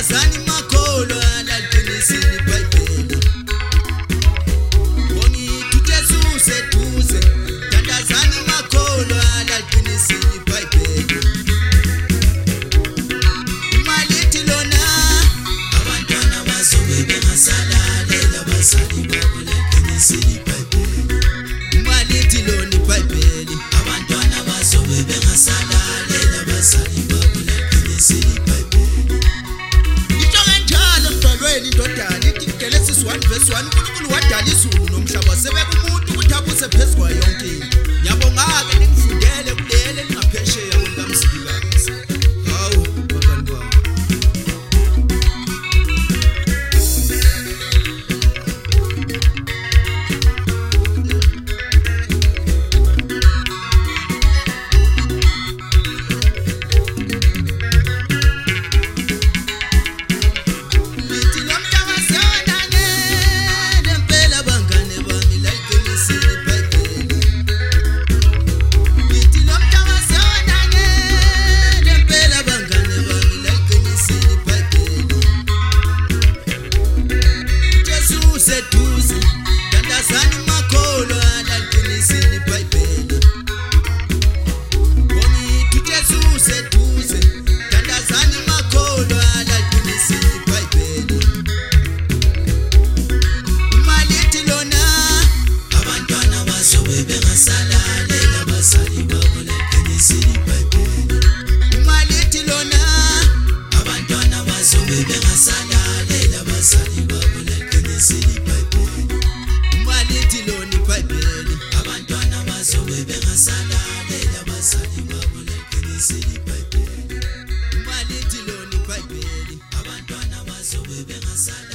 Tandazani makolo alaliqinisile iBhayibheli. Bongi tuJesu seduze. Tandazani makolo alaliqinisile iBhayibheli. Malithi lona abantwana bazobe bengasalalela abazali babo laliqinisile iBhayibheli. Malithi lona iBhayibheli abantwana bazobe bengasalalela abazali babo laliqinisile iBhayibheli. Indodana ithi Genesis 1:1 uNkulunkulu wadala izulu nomhlaba sebeka umuntu ukuthi abuse phezulu yonke into. Ngiyabonga-ke ningifundele kulele lingaphesheya kwenkamsikazi. Hawu bangani bami. Tandazani makolo alaliqinisile iBhayibheli. Bongi tuJesu seduze. Tandazani makolo alaliqinisile iBhayibheli. Malithi lona abantwana bazobe bengasalalela abazali babo laliqinisile iBhayibheli. Malithi lona abantwana bazobe bengasalalela abazali babo laliqinisile iBhayibheli. Malithi lona iBhayibheli abantwana bazobe bengasalalela abazali babo laliqinisile iBhayibheli. Malithi lona iBhayibheli abantwana bazobe bengasalalela